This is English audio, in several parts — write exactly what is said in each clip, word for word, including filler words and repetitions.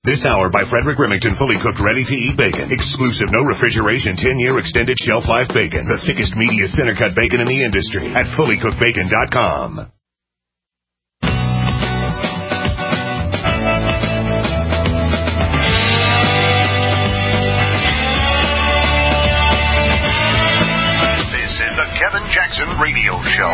This hour by Frederick Remington, fully cooked, ready-to-eat bacon. Exclusive, no refrigeration, ten-year extended shelf life bacon. The thickest, meatiest center-cut bacon in the industry at fully cooked bacon dot com. This is the Kevin Jackson Radio Show.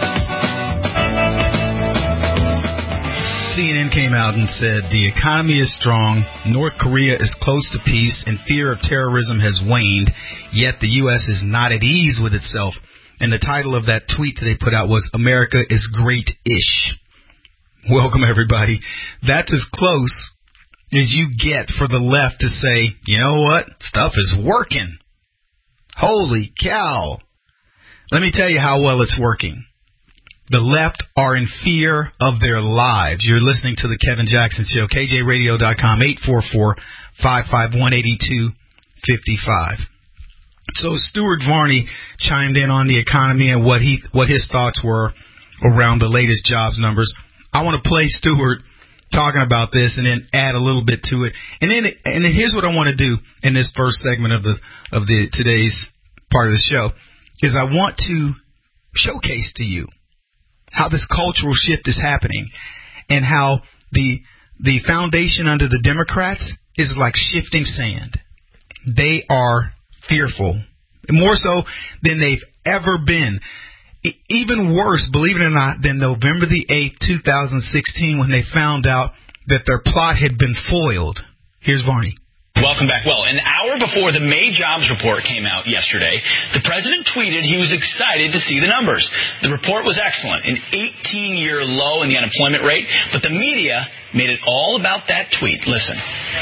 C N N came out and said the economy is strong, North Korea is close to peace, and fear of terrorism has waned, yet the U S is not at ease with itself. And the title of that tweet that they put out was, America is great-ish. Welcome, everybody. That's as close as you get for the left to say, you know what, stuff is working. Holy cow. Let me tell you how well it's working. The left are in fear of their lives. You're listening to the Kevin Jackson Show, K J radio dot com, eight four four, five five one, eight two five five. So Stuart Varney chimed in on the economy and what he what his thoughts were around the latest jobs numbers. I want to play Stuart talking about this and then add a little bit to it. And then and then here's what I want to do in this first segment of the of the today's part of the show is I want to showcase to you how this cultural shift is happening and how the the foundation under the Democrats is like shifting sand. They are fearful, more so than they've ever been. E- even worse, believe it or not, than November the eighth, twenty sixteen, when they found out that their plot had been foiled. Here's Varney. Welcome back. Well, an hour before the May jobs report came out yesterday, the president tweeted he was excited to see the numbers. The report was excellent, an eighteen-year low in the unemployment rate, but the media made it all about that tweet. Listen.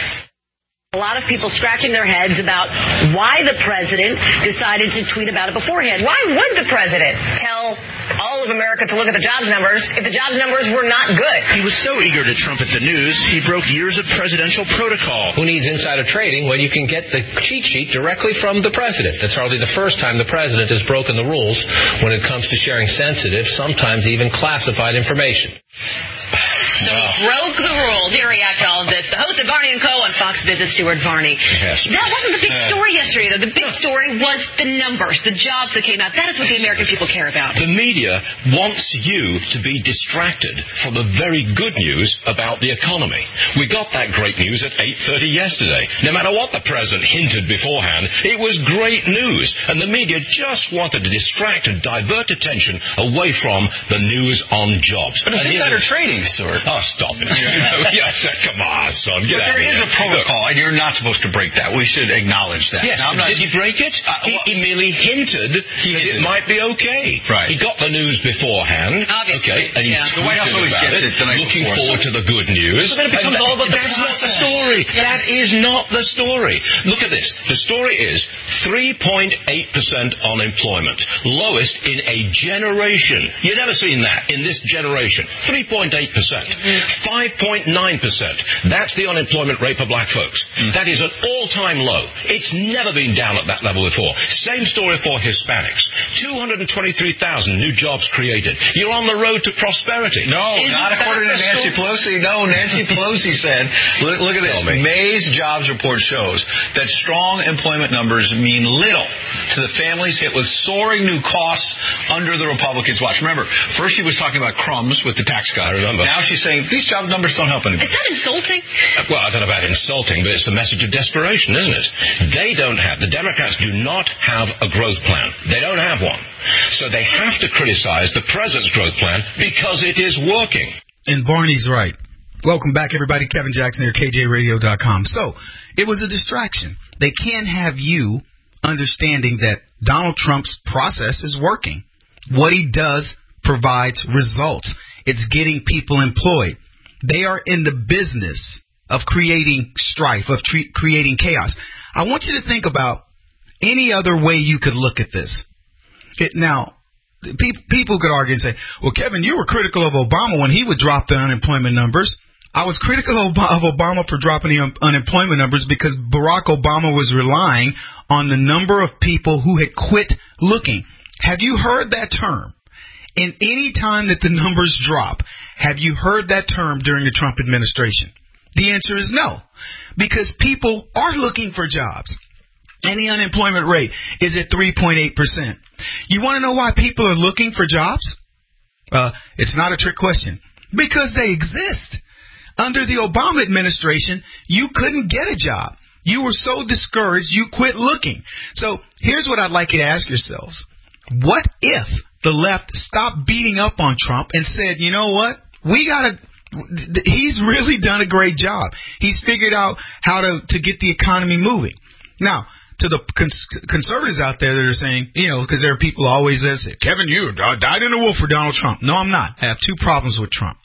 A lot of people scratching their heads about why the president decided to tweet about it beforehand. Why would the president tell all of America to look at the jobs numbers if the jobs numbers were not good? He was so eager to trumpet the news, he broke years of presidential protocol. Who needs insider trading when you can get the cheat sheet directly from the president? It's hardly the first time the president has broken the rules when it comes to sharing sensitive, sometimes even classified information. So he broke the rules. Here to react to all of this, the host of Varney and Co. on Fox visits Stuart Varney. Yes. That wasn't the big story yesterday, though. The big story was the numbers, the jobs that came out. That is what the American people care about. The media wants you to be distracted from the very good news about the economy. We got that great news at eight thirty yesterday. No matter what the president hinted beforehand, it was great news. And the media just wanted to distract and divert attention away from the news on jobs. But it's insider trading, Stuart. Oh, stop it. You know, yes, come on, son. Get but out there of is here. a protocol, Look. and you're not supposed to break that. We should acknowledge that. Yes, now, I'm not, did he break it? Uh, he, well, he merely hinted he that hinted. it might be okay. Right. He got the news beforehand. Obviously. Okay, and he Yeah. tweeted The White House always about gets it the night looking before, forward so- to the good news. So then it becomes And all about the That's not the process. story. Yes. That is not the story. Look at this. The story is three point eight percent unemployment. Lowest in a generation. You've never seen that in this generation. three point eight percent. five point nine percent. That's the unemployment rate for black folks. Mm. That is an all-time low. It's never been down at that level before. Same story for Hispanics. two hundred twenty-three thousand new jobs created. You're on the road to prosperity. No, Isn't not according to that the Nancy story? Pelosi. No, Nancy Pelosi said, look, look at this. Tell me. May's jobs report shows that strong employment numbers mean little to the families hit with soaring new costs under the Republicans' watch. Remember, first she was talking about crumbs with the tax cut. I remember. Now she's saying these job numbers don't help anybody. Is that insulting? Uh, Well, I don't know about insulting, but it's the message of desperation, isn't it? They don't have, the Democrats do not have a growth plan. They don't have one. So they have to criticize the president's growth plan because it is working. And Barney's right. Welcome back, everybody. Kevin Jackson here, K J radio dot com. So, it was a distraction. They can't have you understanding that Donald Trump's process is working. What he does provides results. It's getting people employed. They are in the business of creating strife, of tre- creating chaos. I want you to think about any other way you could look at this. It, now, pe- people could argue and say, well, Kevin, you were critical of Obama when he would drop the unemployment numbers. I was critical of Obama for dropping the un- unemployment numbers because Barack Obama was relying on the number of people who had quit looking. Have you heard that term? In any time that the numbers drop, have you heard that term during the Trump administration? The answer is no, because people are looking for jobs. And the unemployment rate is at three point eight percent. You want to know why people are looking for jobs? Uh, it's not a trick question. Because they exist. Under the Obama administration, you couldn't get a job. You were so discouraged, you quit looking. So here's what I'd like you to ask yourselves. What if the left stopped beating up on Trump and said, you know what? We got to... He's really done a great job. He's figured out how to, to get the economy moving. Now, to the cons- conservatives out there that are saying, you know, because there are people always that say, Kevin, you died in a wolf for Donald Trump. No, I'm not. I have two problems with Trump.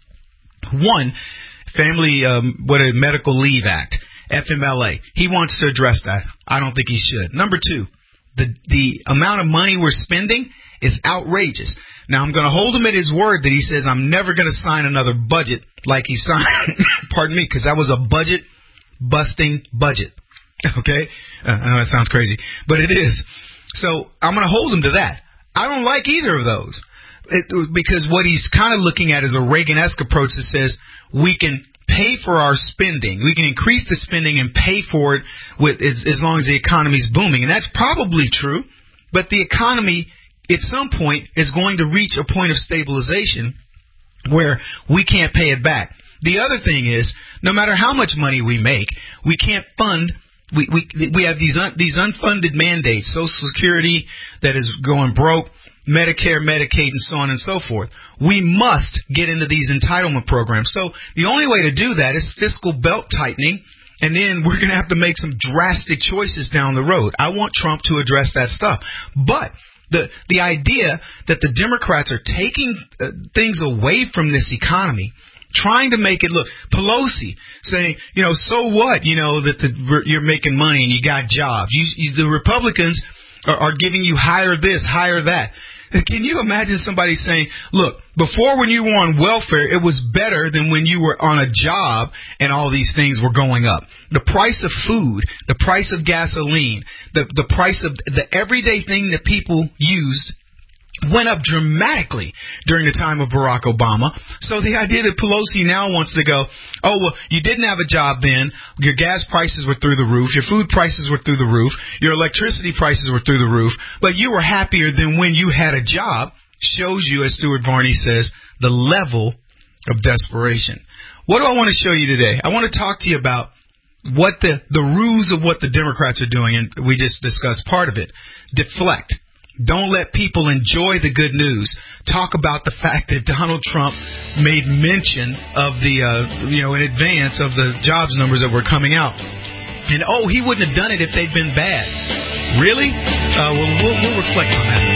One, Family um, what a Medical Leave Act, F M L A. He wants to address that. I don't think he should. Number two, the the amount of money we're spending is outrageous. Now, I'm going to hold him at his word that he says I'm never going to sign another budget like he signed, pardon me, because that was a budget-busting budget. Okay? Uh, I know that sounds crazy, but it is. So I'm going to hold him to that. I don't like either of those. It, because what he's kind of looking at is a Reagan-esque approach that says we can pay for our spending. We can increase the spending and pay for it with as, as long as the economy's booming. And that's probably true, but the economy at some point is going to reach a point of stabilization where we can't pay it back. The other thing is, no matter how much money we make, we can't fund. We we we have these un, these unfunded mandates, Social Security that is going broke, Medicare, Medicaid, and so on and so forth. We must get into these entitlement programs. So the only way to do that is fiscal belt tightening, and then we're going to have to make some drastic choices down the road. I want Trump to address that stuff. But the the idea that the Democrats are taking uh, things away from this economy, trying to make it look, Pelosi saying, you know, so what, you know, that the, you're making money and you got jobs. You, you, the Republicans are, are giving you higher this, higher that. Can you imagine somebody saying, look, before when you were on welfare, it was better than when you were on a job and all these things were going up. The price of food, the price of gasoline, the, the price of the everyday thing that people used went up dramatically during the time of Barack Obama. So the idea that Pelosi now wants to go, oh, well, you didn't have a job then, your gas prices were through the roof, your food prices were through the roof, your electricity prices were through the roof, but you were happier than when you had a job, shows you, as Stuart Varney says, the level of desperation. What do I want to show you today? I want to talk to you about what the, the ruse of what the Democrats are doing, and we just discussed part of it. Deflect. Don't let people enjoy the good news. Talk about the fact that Donald Trump made mention of the, uh, you know, in advance of the jobs numbers that were coming out. And, oh, he wouldn't have done it if they'd been bad. Really? Uh, well, we'll, we'll reflect on that.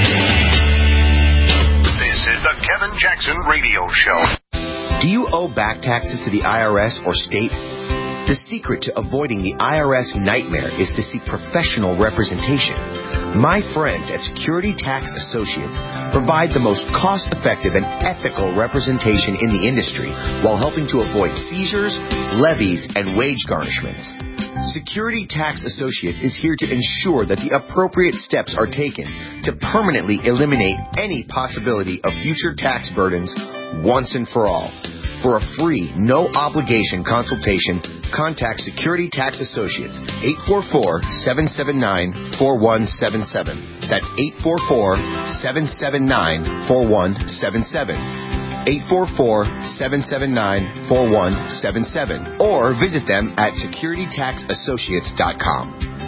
This is the Kevin Jackson Radio Show. Do you owe back taxes to the I R S or state? The secret to avoiding the I R S nightmare is to seek professional representation. My friends at Security Tax Associates provide the most cost-effective and ethical representation in the industry while helping to avoid seizures, levies, and wage garnishments. Security Tax Associates is here to ensure that the appropriate steps are taken to permanently eliminate any possibility of future tax burdens once and for all. For a free, no-obligation consultation, contact Security Tax Associates, eight four four, seven seven nine, four one seven seven. That's eight four four, seven seven nine, four one seven seven. eight four four, seven seven nine, four one seven seven. Or visit them at security tax associates dot com.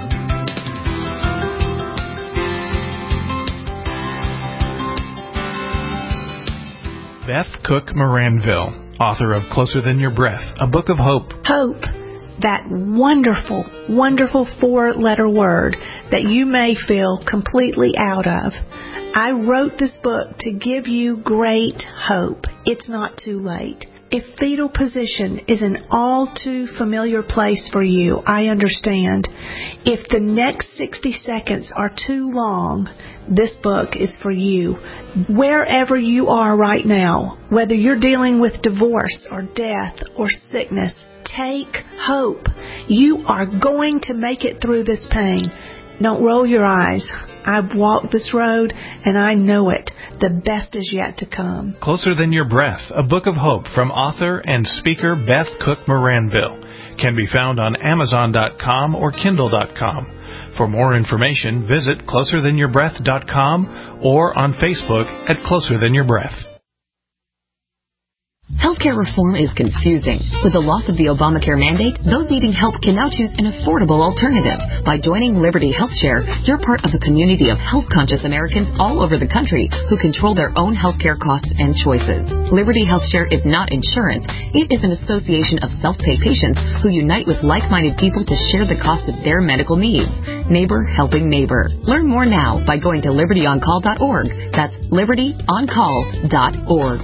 Beth Cook Moranville, author of Closer Than Your Breath, a book of hope. Hope, that wonderful, wonderful four-letter word that you may feel completely out of. I wrote this book to give you great hope. It's not too late. If fetal position is an all too familiar place for you, I understand. If the next sixty seconds are too long, this book is for you. Wherever you are right now, whether you're dealing with divorce or death or sickness, take hope. You are going to make it through this pain. Don't roll your eyes. I've walked this road and I know it. The best is yet to come. Closer Than Your Breath, a book of hope from author and speaker Beth Cook Moranville. can be found on Amazon dot com or Kindle dot com. For more information, visit closer than your breath dot com or on Facebook at Closer Than Your Breath. Healthcare reform is confusing. With the loss of the Obamacare mandate, those needing help can now choose an affordable alternative. By joining Liberty HealthShare, you're part of a community of health-conscious Americans all over the country who control their own healthcare costs and choices. Liberty HealthShare is not insurance. It is an association of self-pay patients who unite with like-minded people to share the cost of their medical needs. Neighbor helping neighbor. Learn more now by going to liberty on call dot org. That's liberty on call dot org.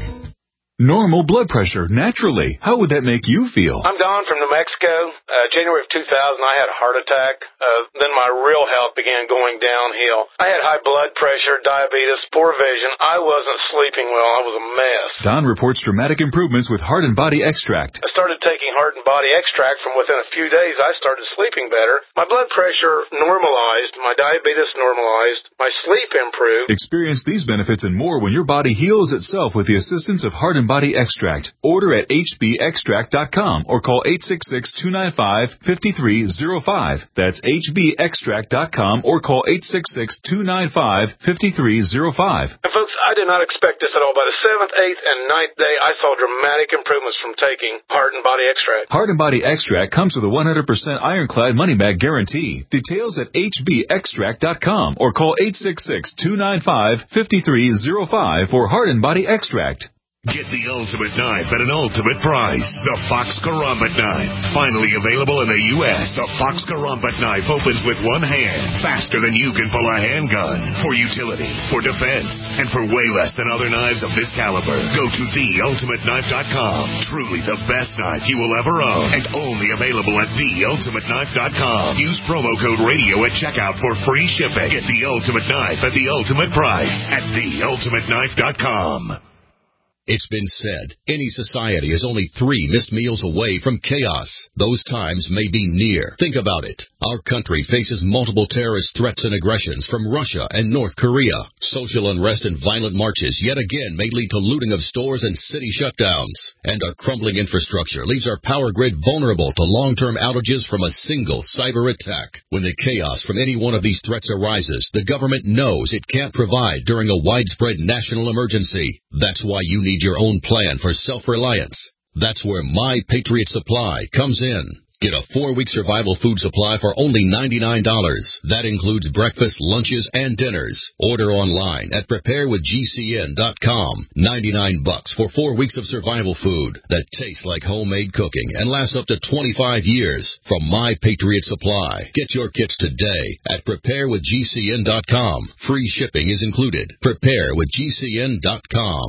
Normal blood pressure, naturally. How would that make you feel? I'm Don from New Mexico. Uh, January of two thousand, I had a heart attack. Uh, then my real health began going downhill. I had high blood pressure, diabetes, poor vision. I wasn't sleeping well. I was a mess. Don reports dramatic improvements with Heart and Body Extract. I started taking Heart and Body Extract. From within a few days, I started sleeping better. My blood pressure normalized. My diabetes normalized. My sleep improved. Experience these benefits and more when your body heals itself with the assistance of Heart and Body Extract. Order at H B extract dot com or call eight six six, two nine five, five three zero five. That's H B extract dot com or call eight six six, two nine five, five three zero five. And folks, I did not expect this at all. By the seventh, eighth, and ninth day, I saw dramatic improvements from taking Heart and Body Extract. Heart and Body Extract comes with a one hundred percent ironclad money-back guarantee. Details at H B extract dot com or call eight six six, two nine five, five three zero five for Heart and Body Extract. Get the ultimate knife at an ultimate price. The Fox Karambit knife. Finally available in the U S The Fox Karambit knife opens with one hand, faster than you can pull a handgun. For utility, for defense, and for way less than other knives of this caliber. Go to the ultimate knife dot com. Truly the best knife you will ever own. And only available at the ultimate knife dot com. Use promo code radio at checkout for free shipping. Get the ultimate knife at the ultimate price at the ultimate knife dot com. It's been said, any society is only three missed meals away from chaos. Those times may be near. Think about it. Our country faces multiple terrorist threats and aggressions from Russia and North Korea. Social unrest and violent marches yet again may lead to looting of stores and city shutdowns. And our crumbling infrastructure leaves our power grid vulnerable to long-term outages from a single cyber attack. When the chaos from any one of these threats arises, the government knows it can't provide during a widespread national emergency. That's why you need your own plan for self-reliance. That's where My Patriot Supply comes in. Get a four-week survival food supply for only ninety-nine dollars. That includes breakfast, lunches, and dinners. Order online at prepare with G C N dot com. ninety-nine bucks for four weeks of survival food that tastes like homemade cooking and lasts up to twenty-five years from My Patriot Supply. Get your kits today at prepare with G C N dot com. Free shipping is included. prepare with G C N dot com.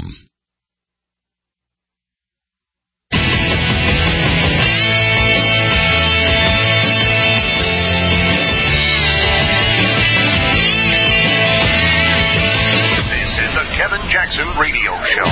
Kevin Jackson Radio Show.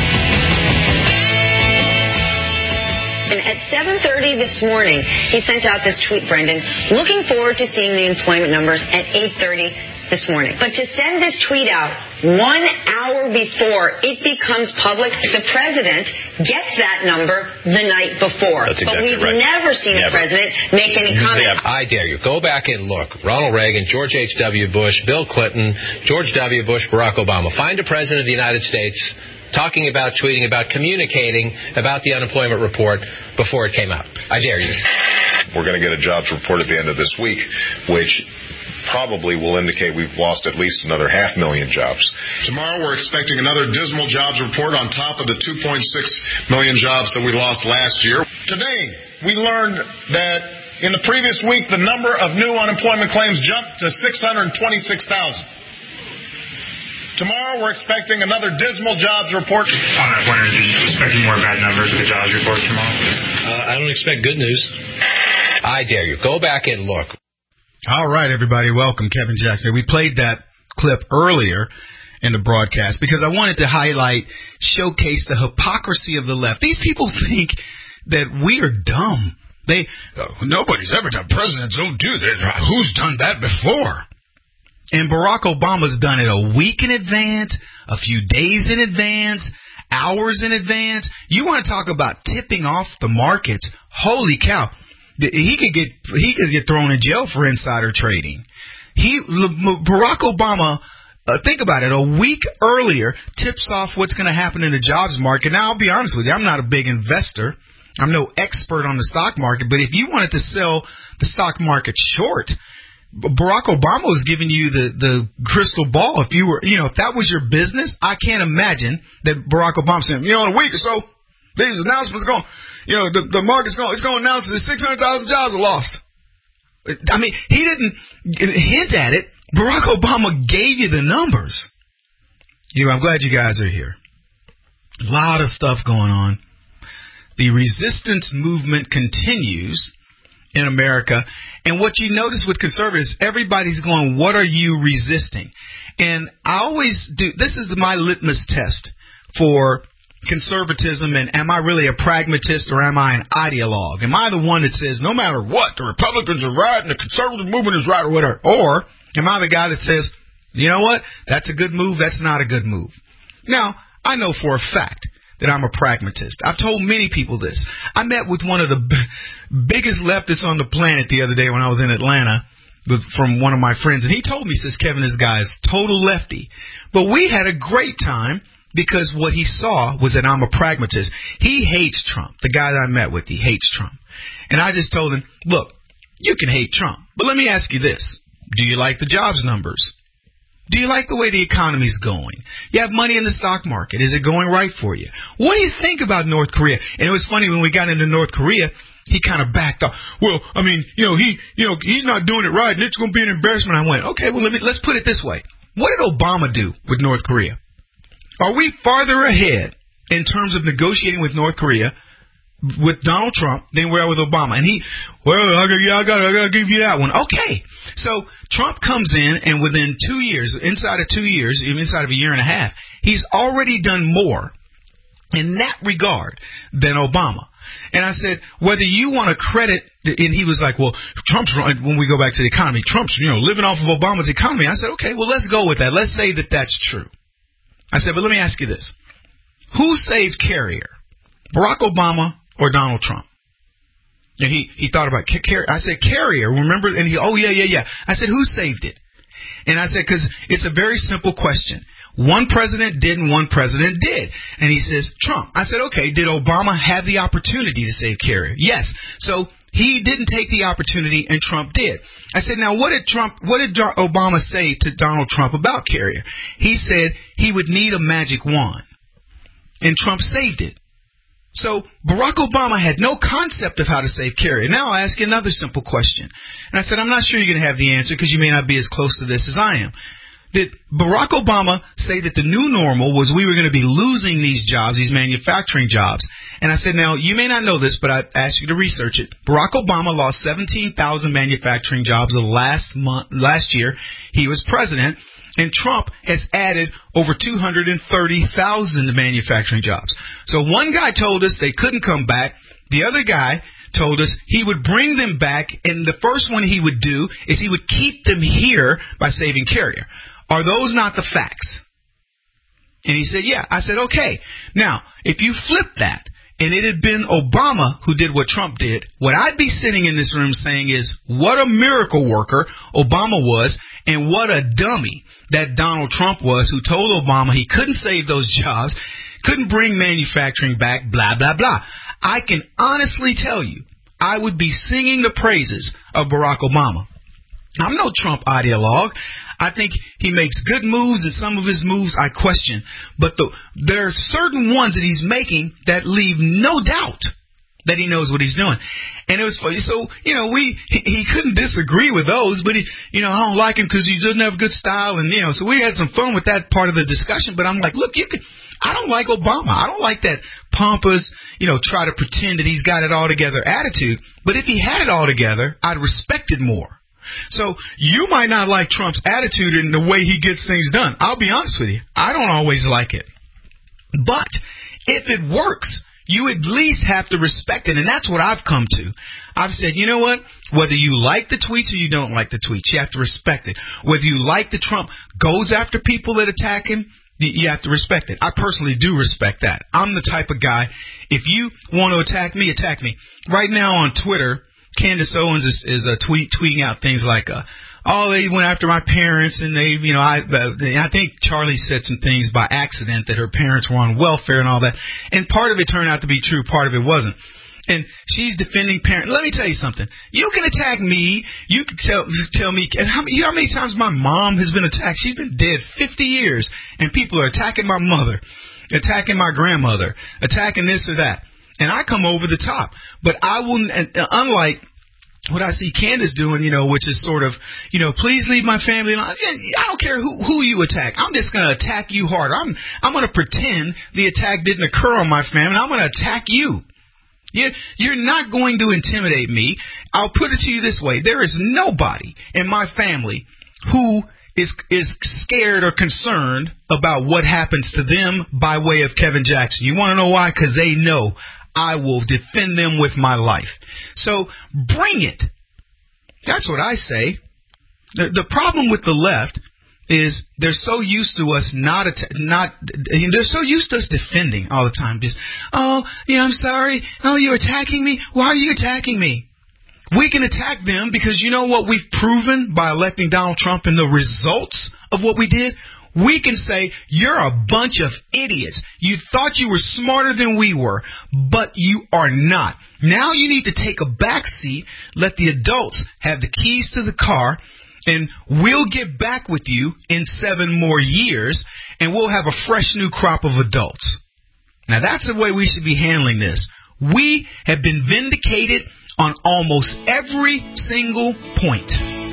And at seven thirty this morning, he sent out this tweet, Brendan, looking forward to seeing the employment numbers at eight thirty this morning. But to send this tweet out one hour before it becomes public, the president gets that number the night before. That's exactly but we've right. never seen never. a president make any comment. Yeah, I dare you. Go back and look. Ronald Reagan, George H W. Bush, Bill Clinton, George W. Bush, Barack Obama. Find a president of the United States talking about, tweeting about, communicating about the unemployment report before it came out. I dare you. We're going to get a jobs report at the end of this week, which probably will indicate we've lost at least another half million jobs. Tomorrow we're expecting another dismal jobs report on top of the two point six million jobs that we lost last year. Today, we learned that in the previous week, the number of new unemployment claims jumped to six hundred twenty-six thousand. Tomorrow, we're expecting another dismal jobs report. On that point, are you expecting more bad numbers with the jobs report tomorrow? Uh, I don't expect good news. I dare you. Go back and look. All right, everybody. Welcome, Kevin Jackson. We played that clip earlier in the broadcast because I wanted to highlight, showcase the hypocrisy of the left. These people think that we are dumb. They, oh, nobody's ever done. Presidents don't do this. Who's done that before? And Barack Obama's done it a week in advance, a few days in advance, hours in advance. You want to talk about tipping off the markets? Holy cow. he could get he could get thrown in jail for insider trading. He Barack Obama, uh, think about it, a week earlier tips off what's going to happen in the jobs market. Now, I'll be honest with you, I'm not a big investor. I'm no expert on the stock market, but if you wanted to sell the stock market short, Barack Obama was giving you the, the crystal ball. If you were, you know, if that was your business, I can't imagine that Barack Obama said, you know, in a week or so, these announcements are going, you know, the, the market's going, it's going to announce that six hundred thousand jobs are lost. I mean, he didn't hint at it. Barack Obama gave you the numbers. You know, I'm glad you guys are here. A lot of stuff going on. The resistance movement continues in America. And what you notice with conservatives, everybody's going, what are you resisting? And I always do, this is my litmus test for conservatism, and am I really a pragmatist or am I an ideologue? Am I the one that says no matter what, the Republicans are right and the conservative movement is right or whatever? Or am I the guy that says, you know what, that's a good move, that's not a good move? Now, I know for a fact that I'm a pragmatist. I've told many people this. I met with one of the b- biggest leftists on the planet the other day when I was in Atlanta with, from one of my friends, and he told me, he says, Kevin, this guy is total lefty. But we had a great time because what he saw was that I'm a pragmatist. He hates Trump. The guy that I met with, he hates Trump. And I just told him, look, you can hate Trump, but let me ask you this. Do you like the jobs numbers? Do you like the way the economy's going? You have money in the stock market. Is it going right for you? What do you think about North Korea? And it was funny when we got into North Korea, he kind of backed off. Well, I mean, you know, he, you know, he's not doing it right, and it's going to be an embarrassment. I went, okay, well, let me, let's put it this way. What did Obama do with North Korea? Are we farther ahead in terms of negotiating with North Korea with Donald Trump than we are with Obama? And he, well, I got, yeah, I got, I got to give you that one. Okay. So Trump comes in, and within two years, inside of two years, even inside of a year and a half, he's already done more in that regard than Obama. And I said, whether you want to credit, and he was like, well, Trump's, when we go back to the economy, Trump's, you know, living off of Obama's economy. I said, okay, well, let's go with that. Let's say that that's true. I said, but let me ask you this. Who saved Carrier? Barack Obama or Donald Trump? And he, he thought about Carrier. I said, Carrier, remember? And he, oh, yeah, yeah, yeah. I said, who saved it? And I said, because it's a very simple question. One president did and one president did. And he says, Trump. I said, okay, did Obama have the opportunity to save Carrier? Yes. So he didn't take the opportunity and Trump did. I said, now what did Trump, what did Obama say to Donald Trump about Carrier? He said he would need a magic wand. And Trump saved it. So Barack Obama had no concept of how to save Carrier. Now I'll ask you another simple question. And I said, I'm not sure you're going to have the answer because you may not be as close to this as I am. Did Barack Obama say that the new normal was we were going to be losing these jobs, these manufacturing jobs? And I said, now, you may not know this, but I asked you to research it. Barack Obama lost seventeen thousand manufacturing jobs the last month, last year he was president, and Trump has added over two hundred thirty thousand manufacturing jobs. So one guy told us they couldn't come back. The other guy told us he would bring them back, and the first one he would do is he would keep them here by saving Carrier. Are those not the facts? And he said, yeah. I said, okay. Now, if you flip that, and it had been Obama who did what Trump did, what I'd be sitting in this room saying is, what a miracle worker Obama was, and what a dummy that Donald Trump was, who told Obama he couldn't save those jobs, couldn't bring manufacturing back, blah, blah, blah. I can honestly tell you, I would be singing the praises of Barack Obama. I'm no Trump ideologue. I think he makes good moves, and some of his moves I question. But the, there are certain ones that he's making that leave no doubt that he knows what he's doing. And it was funny. So, you know, we he, he couldn't disagree with those, but, he, you know, I don't like him because he doesn't have good style. And, you know, so we had some fun with that part of the discussion. But I'm like, look, you can. I don't like Obama. I don't like that pompous, you know, try to pretend that he's got it all together attitude. But if he had it all together, I'd respect it more. So you might not like Trump's attitude and the way he gets things done. I'll be honest with you. I don't always like it. But if it works, you at least have to respect it. And that's what I've come to. I've said, you know what? Whether you like the tweets or you don't like the tweets, you have to respect it. Whether you like that Trump goes after people that attack him, you have to respect it. I personally do respect that. I'm the type of guy, if you want to attack me, attack me. Right now on Twitter, Candace Owens is, is uh, tweet, tweeting out things like, uh, oh, they went after my parents, and they, you know, I, uh, I think Charlie said some things by accident that her parents were on welfare and all that. And part of it turned out to be true, part of it wasn't. And she's defending parents. Let me tell you something. You can attack me. You can tell tell me how, you know how many times my mom has been attacked. She's been dead fifty years, and people are attacking my mother, attacking my grandmother, attacking this or that. And I come over the top. But I will, unlike what I see Candace doing, you know, which is sort of, you know, please leave my family alone. I don't care who, who you attack. I'm just going to attack you harder. I'm, I'm going to pretend the attack didn't occur on my family. I'm going to attack you. You're not going to intimidate me. I'll put it to you this way. There is nobody in my family who is is scared or concerned about what happens to them by way of Kevin Jackson. You want to know why? Because they know I will defend them with my life. So bring it. That's what I say. The, the problem with the left is they're so used to us not, not, you know, they're so used to us defending all the time. Just, oh, you know, I'm sorry. Oh, you're attacking me. Why are you attacking me? We can attack them because you know what we've proven by electing Donald Trump and the results of what we did? We can say, you're a bunch of idiots. You thought you were smarter than we were, but you are not. Now you need to take a back seat, let the adults have the keys to the car, and we'll get back with you in seven more years, and we'll have a fresh new crop of adults. Now, that's the way we should be handling this. We have been vindicated on almost every single point.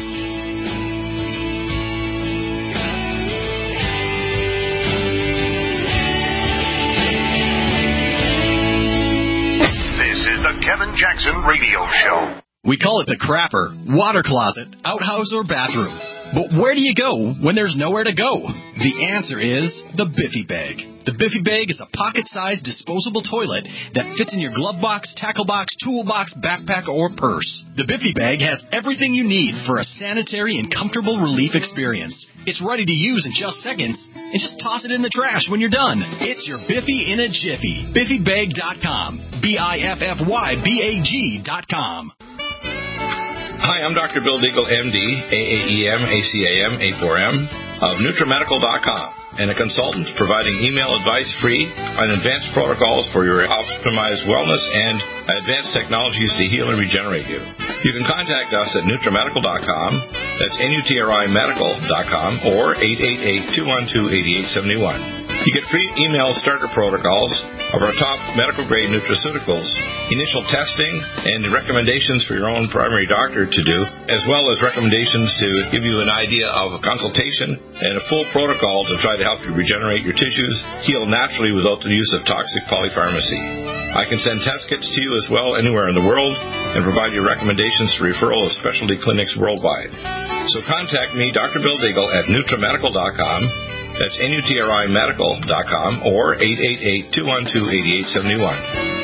This is the Kevin Jackson Radio Show. We call it the crapper, water closet, outhouse, or bathroom. But where do you go when there's nowhere to go? The answer is the Biffy Bag. The Biffy Bag is a pocket-sized disposable toilet that fits in your glove box, tackle box, toolbox, backpack, or purse. The Biffy Bag has everything you need for a sanitary and comfortable relief experience. It's ready to use in just seconds, and just toss it in the trash when you're done. It's your Biffy in a jiffy. Biffy Bag dot com. B I F F Y B A G dot com. Hi, I'm Doctor Bill Deagle, M D, A A E M, A C A M, A four M, of NutriMedical dot com, and a consultant providing email advice free on advanced protocols for your optimized wellness and advanced technologies to heal and regenerate you. You can contact us at NutriMedical dot com, that's N U T R I Medical dot com, or eight eight eight, two one two, eight eight seven one. You get free email starter protocols of our top medical-grade nutraceuticals, initial testing, and recommendations for your own primary doctor to do, as well as recommendations to give you an idea of a consultation and a full protocol to try to help you regenerate your tissues, heal naturally without the use of toxic polypharmacy. I can send test kits to you as well anywhere in the world and provide you recommendations for referral of specialty clinics worldwide. So contact me, Doctor Bill Deagle, at NutriMedical dot com. That's N U T R I Medical dot com, or eight eight eight, two one two, eight eight seven one.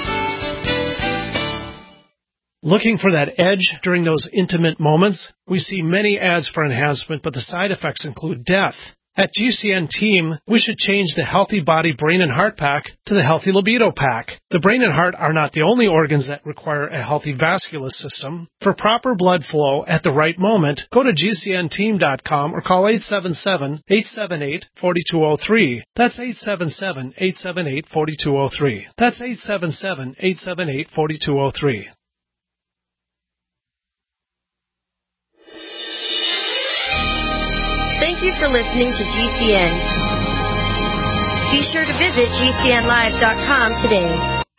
Looking for that edge during those intimate moments? We see many ads for enhancement, but the side effects include death. At G C N Team, we should change the Healthy Body Brain and Heart Pack to the Healthy Libido Pack. The brain and heart are not the only organs that require a healthy vascular system. For proper blood flow at the right moment, go to G C N team dot com or call eight seven seven, eight seven eight, four two zero three. That's eight seven seven, eight seven eight, four two zero three. That's eight seven seven, eight seven eight, four two zero three. Thank you for listening to G C N. Be sure to visit G C N live dot com today.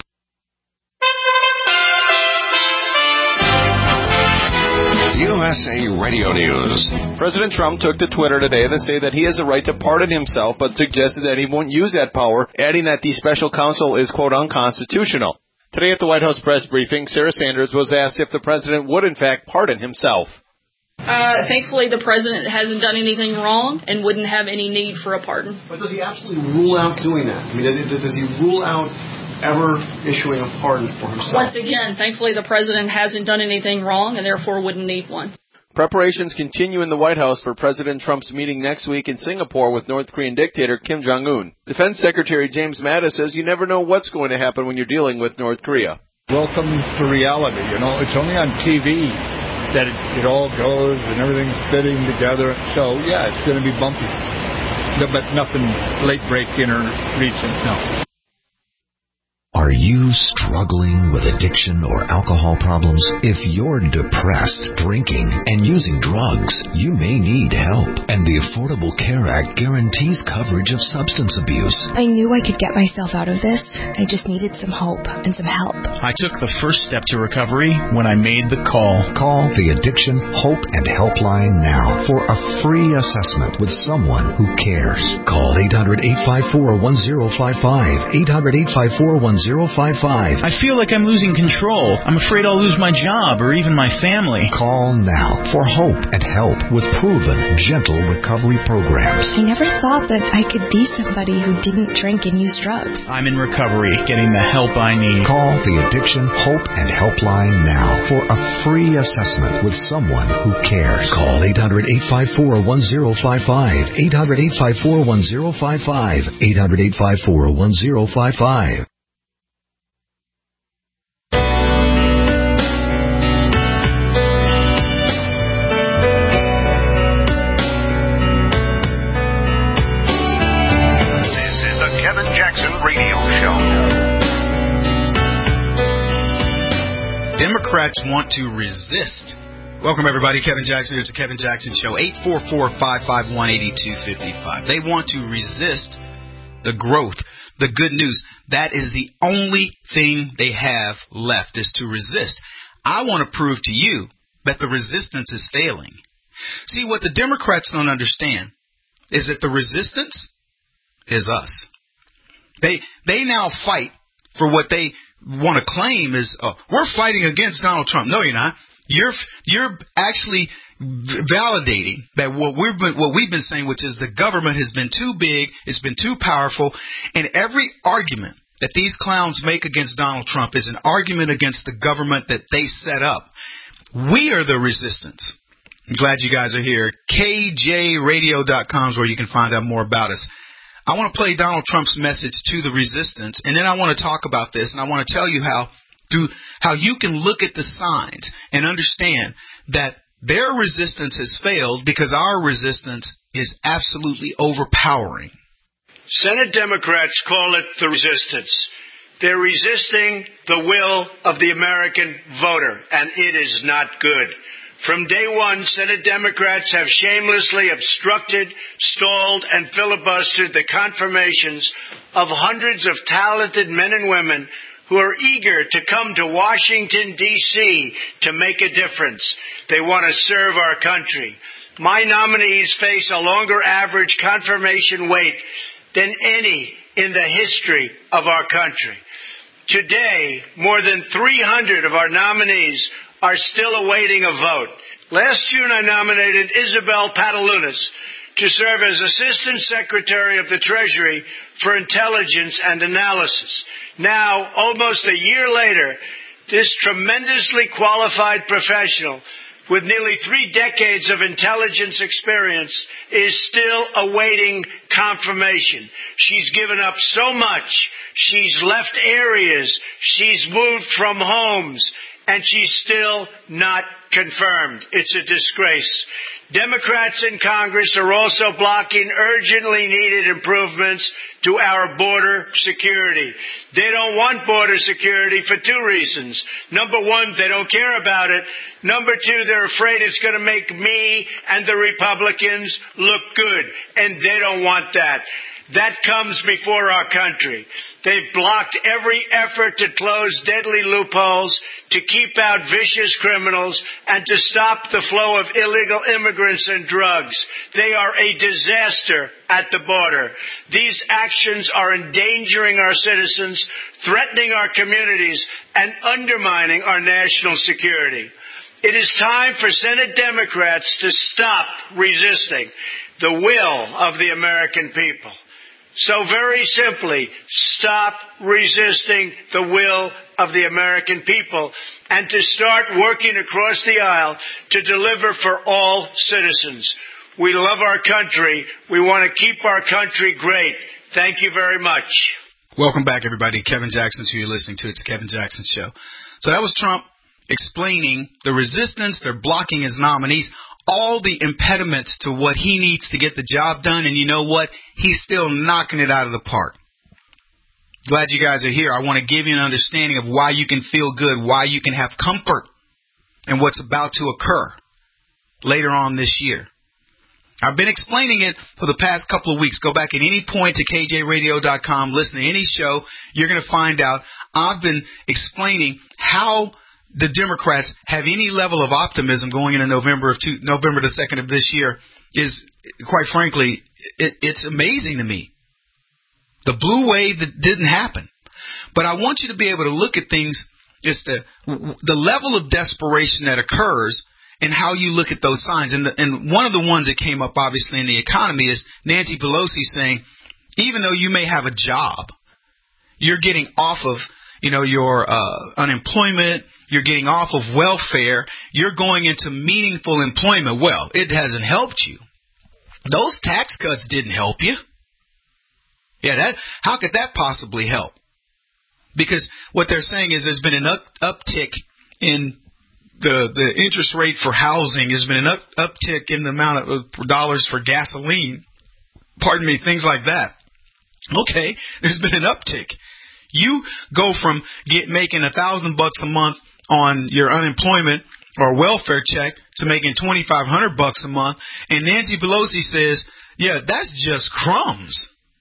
U S A Radio News. President Trump took to Twitter today to say that he has a right to pardon himself, but suggested that he won't use that power, adding that the special counsel is, quote, unconstitutional. Today at the White House press briefing, Sarah Sanders was asked if the president would, in fact, pardon himself. Uh, thankfully, the president hasn't done anything wrong and wouldn't have any need for a pardon. But does he absolutely rule out doing that? I mean, does, does he rule out ever issuing a pardon for himself? Once again, thankfully, the president hasn't done anything wrong and therefore wouldn't need one. Preparations continue in the White House for President Trump's meeting next week in Singapore with North Korean dictator Kim Jong-un. Defense Secretary James Mattis says you never know what's going to happen when you're dealing with North Korea. Welcome to reality. You know, it's only on T V that it, it all goes and everything's fitting together. So, yeah, it's going to be bumpy. But nothing late-breaking or recent, no. Are you struggling with addiction or alcohol problems? If you're depressed, drinking, and using drugs, you may need help. And the Affordable Care Act guarantees coverage of substance abuse. I knew I could get myself out of this. I just needed some hope and some help. I took the first step to recovery when I made the call. Call the Addiction Hope and Helpline now for a free assessment with someone who cares. Call eight hundred, eight five four, one zero five five. eight hundred, eight five four, one zero five five. I feel like I'm losing control. I'm afraid I'll lose my job or even my family. Call now for hope and help with proven, gentle recovery programs. I never thought that I could be somebody who didn't drink and use drugs. I'm in recovery, getting the help I need. Call the Addiction Hope and Helpline now for a free assessment with someone who cares. Call eight hundred, eight five four, one zero five five. eight hundred, eight five four, one zero five five. eight hundred, eight five four, one zero five five. Democrats want to resist. Welcome, everybody. Kevin Jackson. It's a Kevin Jackson Show. eight four four, five five one, eight two five five. They want to resist the growth, the good news. That is the only thing they have left, is to resist. I want to prove to you that the resistance is failing. See, what the Democrats don't understand is that the resistance is us. They they now fight for what they want to claim is, oh, we're fighting against Donald Trump. No, you're not. You're you're actually validating that what we've been what we've been saying, which is the government has been too big, it's been too powerful, and every argument that these clowns make against Donald Trump is an argument against the government that they set up. We are the resistance. I'm glad you guys are here. K J radio dot com is where you can find out more about us. I want to play Donald Trump's message to the resistance, and then I want to talk about this, and I want to tell you how through how you can look at the signs and understand that their resistance has failed because our resistance is absolutely overpowering. Senate Democrats call it the resistance. They're resisting the will of the American voter, and it is not good. From day one, Senate Democrats have shamelessly obstructed, stalled, and filibustered the confirmations of hundreds of talented men and women who are eager to come to Washington, D C to make a difference. They want to serve our country. My nominees face a longer average confirmation wait than any in the history of our country. Today, more than three hundred of our nominees are still awaiting a vote. Last June, I nominated Isabel Patalunas to serve as Assistant Secretary of the Treasury for Intelligence and Analysis. Now, almost a year later, this tremendously qualified professional with nearly three decades of intelligence experience is still awaiting confirmation. She's given up so much. She's left areas. She's moved from homes. And she's still not confirmed. It's a disgrace. Democrats in Congress are also blocking urgently needed improvements to our border security. They don't want border security for two reasons. Number one, they don't care about it. Number two, they're afraid it's going to make me and the Republicans look good. And they don't want that. That comes before our country. They've blocked every effort to close deadly loopholes, to keep out vicious criminals, and to stop the flow of illegal immigrants and drugs. They are a disaster at the border. These actions are endangering our citizens, threatening our communities, and undermining our national security. It is time for Senate Democrats to stop resisting the will of the American people. So very simply, stop resisting the will of the American people and to start working across the aisle to deliver for all citizens. We love our country. We want to keep our country great. Thank you very much. Welcome back, everybody. Kevin Jackson's who you're listening to. It's the Kevin Jackson Show. So that was Trump explaining the resistance. They're blocking his nominees, all the impediments to what he needs to get the job done. And you know what? He's still knocking it out of the park. Glad you guys are here. I want to give you an understanding of why you can feel good, why you can have comfort in what's about to occur later on this year. I've been explaining it for the past couple of weeks. Go back at any point to K J radio dot com, listen to any show. You're going to find out I've been explaining how the Democrats have any level of optimism going into November of two, November the second of this year is, quite frankly, it, it's amazing to me. The blue wave that didn't happen. But I want you to be able to look at things as to the level of desperation that occurs and how you look at those signs. And, the, and one of the ones that came up, obviously, in the economy is Nancy Pelosi saying, even though you may have a job, you're getting off of, you know, your uh, unemployment, you're getting off of welfare, you're going into meaningful employment. Well, it hasn't helped you. Those tax cuts didn't help you. Yeah, that how could that possibly help? Because what they're saying is there's been an up, uptick in The the interest rate for housing. Has been an up, uptick in the amount of dollars for gasoline. Pardon me, things like that. Okay, there's been an uptick. You go from get making a thousand bucks a month on your unemployment or welfare check to making twenty five hundred bucks a month, and Nancy Pelosi says, "Yeah, that's just crumbs."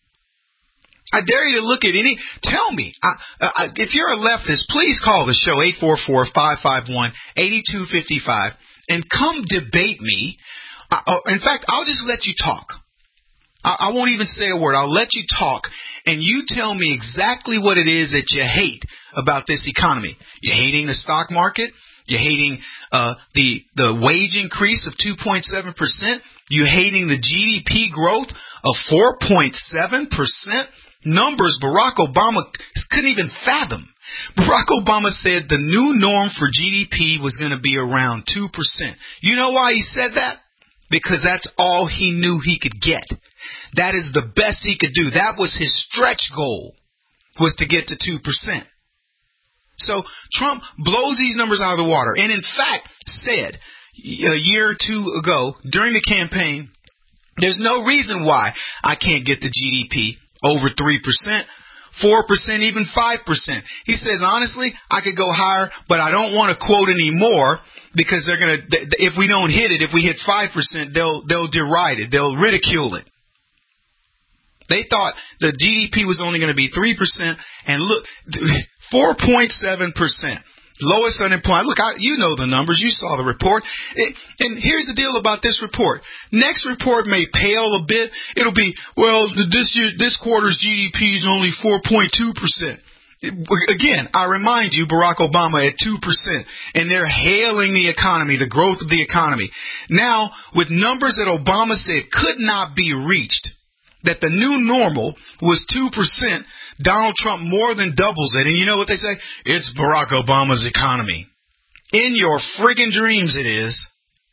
I dare you to look at any. Tell me, I, I, if you're a leftist, please call the show eight four four, five five one, eight two five five and come debate me. I, in fact, I'll just let you talk. I, I won't even say a word. I'll let you talk, and you tell me exactly what it is that you hate about this economy. You're hating the stock market. You're hating uh, the the wage increase of two point seven percent. You're hating the G D P growth of four point seven percent. Numbers Barack Obama couldn't even fathom. Barack Obama said the new norm for G D P was going to be around two percent. You know why he said that? Because that's all he knew he could get. That is the best he could do. That was his stretch goal, was to get to two percent. So Trump blows these numbers out of the water, and in fact said a year or two ago during the campaign, there's no reason why I can't get the G D P over three percent, four percent, even five percent. He says, honestly, I could go higher, but I don't want to quote anymore because they're going to, if we don't hit it, if we hit five percent, they'll, they'll deride it. They'll ridicule it. They thought the G D P was only going to be three percent, and look, four point seven percent. Lowest unemployment. Look, I, you know the numbers. You saw the report. It, and here's the deal about this report. Next report may pale a bit. It'll be, well, this year, this quarter's G D P is only four point two percent. Again, I remind you, Barack Obama at two percent, and they're hailing the economy, the growth of the economy. Now, with numbers that Obama said could not be reached, that the new normal was two percent, Donald Trump more than doubles it. And you know what they say? It's Barack Obama's economy. In your friggin' dreams it is.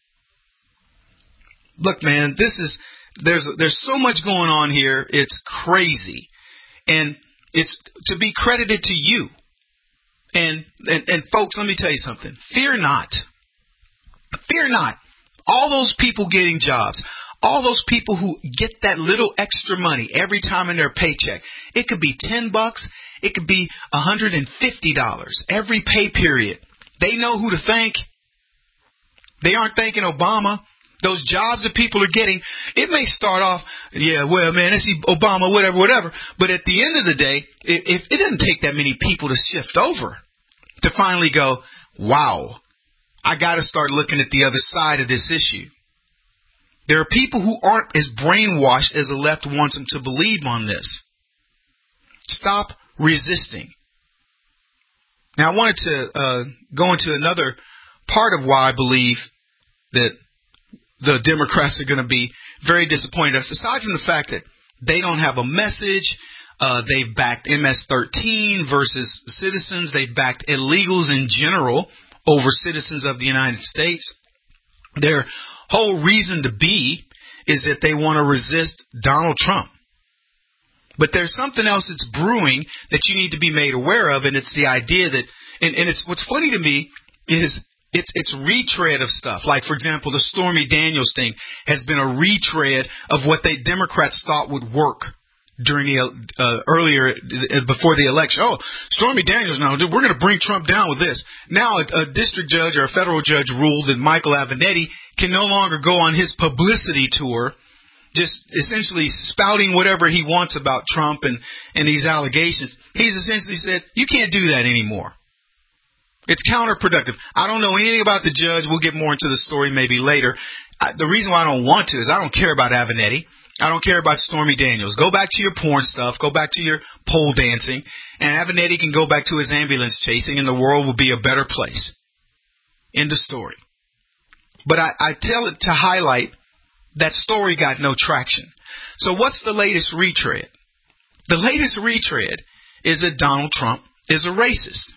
Look, man, this is, there's, there's so much going on here. It's crazy. And it's to be credited to you. And, and, and folks, let me tell you something. Fear not. Fear not. All those people getting jobs. All those people who get that little extra money every time in their paycheck. It could be ten bucks. It could be one hundred fifty dollars every pay period. They know who to thank. They aren't thanking Obama. Those jobs that people are getting, it may start off, yeah, well, man, I see Obama, whatever, whatever. But at the end of the day, if it doesn't take that many people to shift over to finally go, wow, I got to start looking at the other side of this issue. There are people who aren't as brainwashed as the left wants them to believe on this. Stop resisting. Now, I wanted to uh, go into another part of why I believe that the Democrats are going to be very disappointed. Aside from the fact that they don't have a message, uh, they've backed M S thirteen versus citizens. They've backed illegals in general over citizens of the United States. Their whole reason to be is that they want to resist Donald Trump. But there's something else that's brewing that you need to be made aware of, and it's the idea that, and, and it's what's funny to me is it's it's retread of stuff. Like, for example, the Stormy Daniels thing has been a retread of what they Democrats thought would work during the uh, earlier uh, before the election. Oh, Stormy Daniels, now we're going to bring Trump down with this. Now a, a district judge or a federal judge ruled that Michael Avenatti can no longer go on his publicity tour, just essentially spouting whatever he wants about Trump and, and these allegations. He's essentially said, you can't do that anymore. It's counterproductive. I don't know anything about the judge. We'll get more into the story maybe later. I, the reason why I don't want to is I don't care about Avenatti. I don't care about Stormy Daniels. Go back to your porn stuff. Go back to your pole dancing. And Avenatti can go back to his ambulance chasing, and the world will be a better place. End of story. But I, I tell it to highlight that story got no traction. So what's the latest retread? The latest retread is that Donald Trump is a racist.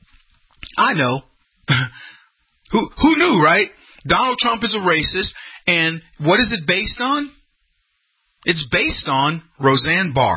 I know. who who knew, right? Donald Trump is a racist. And what is it based on? It's based on Roseanne Barr.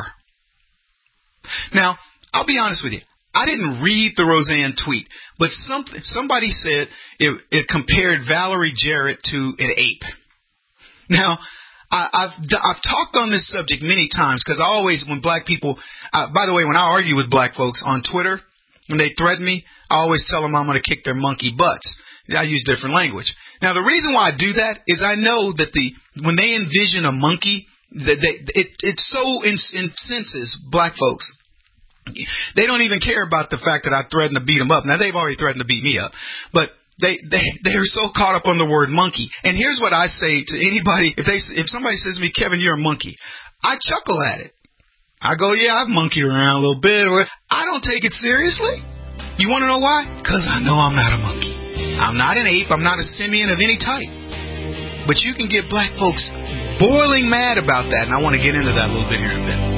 Now, I'll be honest with you. I didn't read the Roseanne tweet, but some, somebody said it, it compared Valerie Jarrett to an ape. Now, I, I've I've talked on this subject many times because I always, when black people, uh, by the way, when I argue with black folks on Twitter, when they threaten me, I always tell them I'm going to kick their monkey butts. I use different language. Now, the reason why I do that is I know that the when they envision a monkey, that they, it it so incenses black folks. They don't even care about the fact that I threatened to beat them up. Now, they've already threatened to beat me up, but they they they're so caught up on the word monkey. And here's what I say to anybody: if they if somebody says to me, Kevin, you're a monkey, I chuckle at it. I go, yeah, I've monkeyed around a little bit. I don't take it seriously. You want to know why? Because I know I'm not a monkey. I'm not an ape. I'm not a simian of any type. But you can get black folks boiling mad about that, and I want to get into that a little bit here in a bit.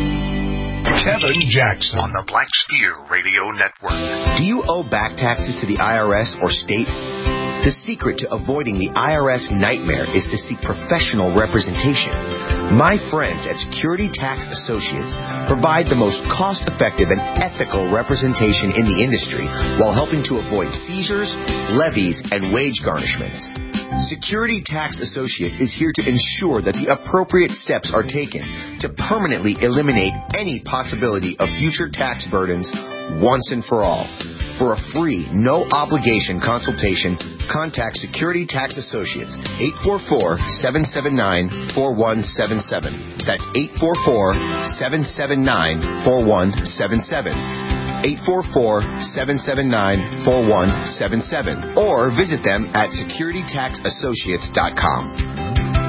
Kevin Jackson on the Black Steer Radio Network. Do you owe back taxes to the I R S or state? The secret to avoiding the I R S nightmare is to seek professional representation. My friends at Security Tax Associates provide the most cost-effective and ethical representation in the industry while helping to avoid seizures, levies, and wage garnishments. Security Tax Associates is here to ensure that the appropriate steps are taken to permanently eliminate any possibility of future tax burdens once and for all. For a free, no-obligation consultation, contact Security Tax Associates, eight four four, seven seven nine, four one seven seven. That's eight four four, seven seven nine, four one seven seven. eight four four, seven seven nine, four one seven seven. Or visit them at security tax associates dot com.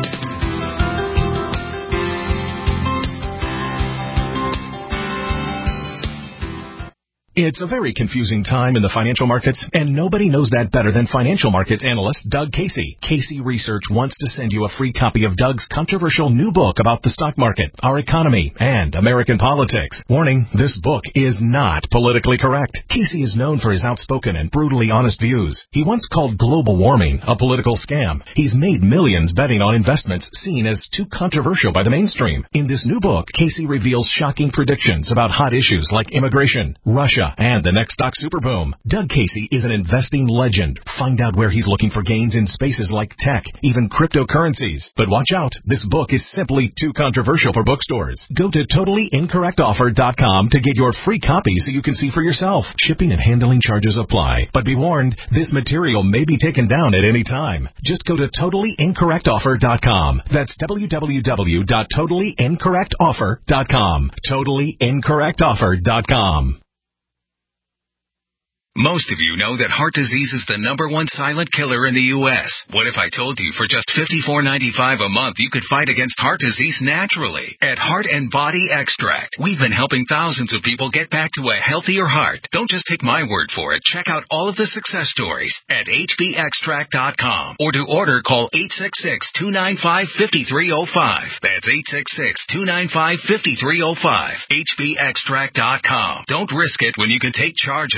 It's a very confusing time in the financial markets, and nobody knows that better than financial markets analyst Doug Casey. Casey Research wants to send you a free copy of Doug's controversial new book about the stock market, our economy, and American politics. Warning, this book is not politically correct. Casey is known for his outspoken and brutally honest views. He once called global warming a political scam. He's made millions betting on investments seen as too controversial by the mainstream. In this new book, Casey reveals shocking predictions about hot issues like immigration, Russia, and the next stock superboom. Doug Casey is an investing legend. Find out where he's looking for gains in spaces like tech, even cryptocurrencies. But watch out, this book is simply too controversial for bookstores. Go to totally incorrect offer dot com to get your free copy so you can see for yourself. Shipping and handling charges apply. But be warned, this material may be taken down at any time. Just go to totally incorrect offer dot com. That's w w w dot totally incorrect offer dot com. totally incorrect offer dot com. Most of you know that heart disease is the number one silent killer in the U S What if I told you for just fifty-four ninety-five a month you could fight against heart disease naturally? At Heart and Body Extract, we've been helping thousands of people get back to a healthier heart. Don't just take my word for it. Check out all of the success stories at h b extract dot com, or to order, call eight six six, two nine five, five three zero five. That's eight six six, two nine five, five three zero five. h b extract dot com. Don't risk it when you can take charge of it.